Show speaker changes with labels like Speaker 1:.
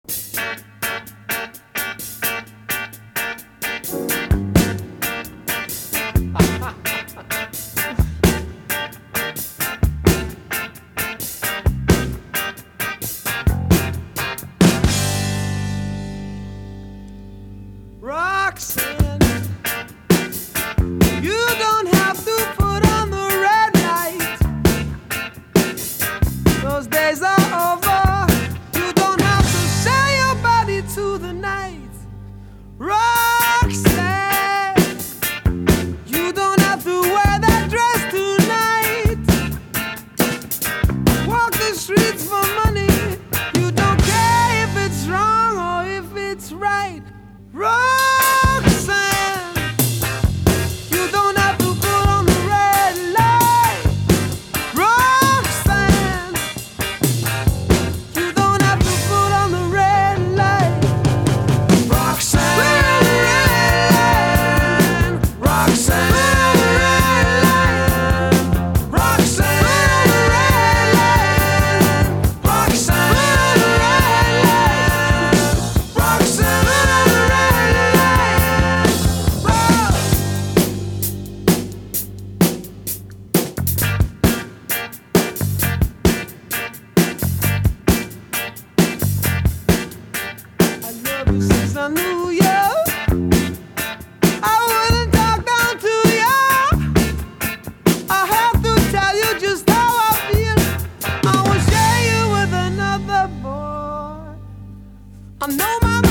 Speaker 1: Roxanne, you don't have to put on the red light. Those days are over. You don't have to sell your body to the night. Roxanne, you don't have to wear that dress tonight. Walk the streets for money. You don't care if it's wrong or if it's right. Roxanne, you don't have to put on the red light. Roxanne, you don't have to put on the red light. Roxanne, Roxanne, Roxanne, since I knew you, I wouldn't talk down to you. I have to tell you just how I feel. I will share you with another boy. I know my